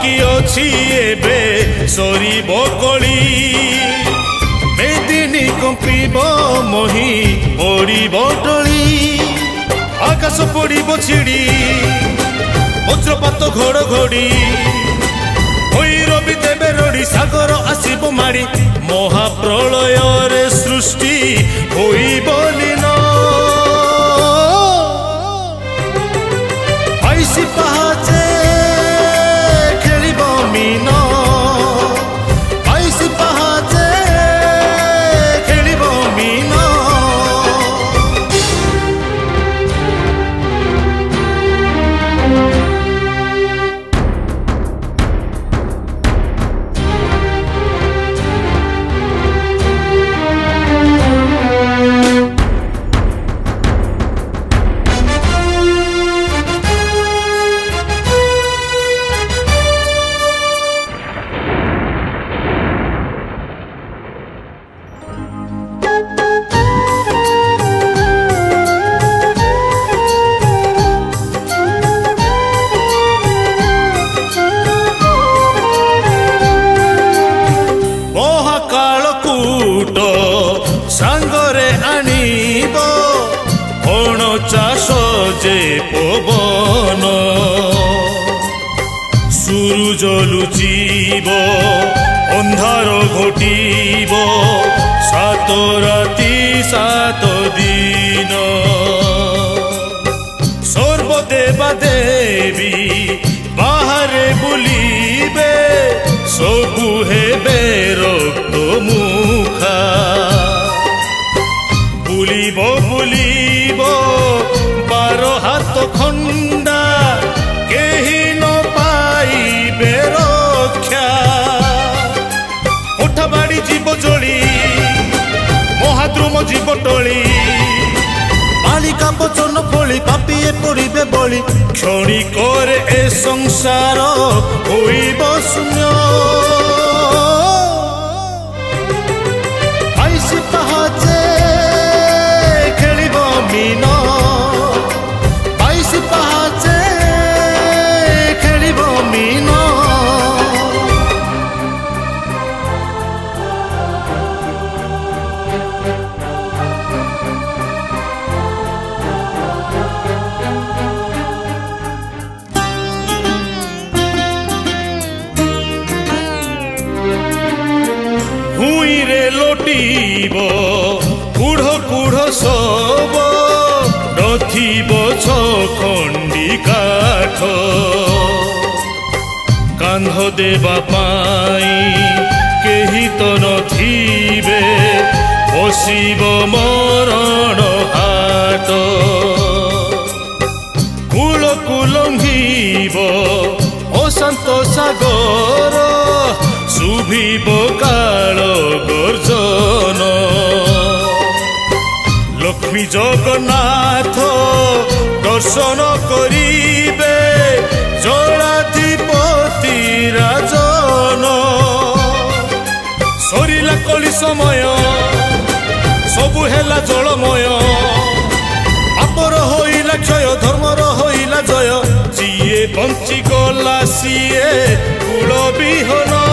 बाकी अछि एबे सरीब कली मेदिनी कंपिब मही पड़िब टली आकाश पड़िब छिड़ी वज्रपात घड़घड़ी भैरवी देवे रड़ी सागर आसिब माड़ी महाप्रलय रे सृष्टि होइब लीन आइसी पहाचे खेलिब मीन आइसी पहाचे खेलिब मीन सांगरे आनीब हण चाष जे पवन सूरज लुचिब अंधार घोटिब सात राति सात दिन सर्वदेवा देवी बाहरे बुलिबे सबु हेबे रक्त मुखा बुलिब बुलिब बार हाथ खंडा केही न पाइबे रक्षा उठा बाड़ी जीव जली महाद्रुम जीव टली बालिका बचन फली पापिए पड़िबे बली क्षणी करे ए संसार होइब शून्य आइसी पहाचे खेलिब मीन आइसी पहाचे खेलिब मीन भूइरे लोटिब कुढ़ कुढ़ सब नथिब छखंडी काठ कांध देवा पाई केही तो नथिबे बसिब मरण हाट कूल कुलंघिब अशांत सागर शुभिब काल गर्जन लक्ष्मी जगन्नाथ दर्शन करिबे जलाधिपति राजन सरिला कली समय सबु हेला जलमय आपर होइला क्षय धर्मर होइला जय जिए बंची गला सिए कुल विहन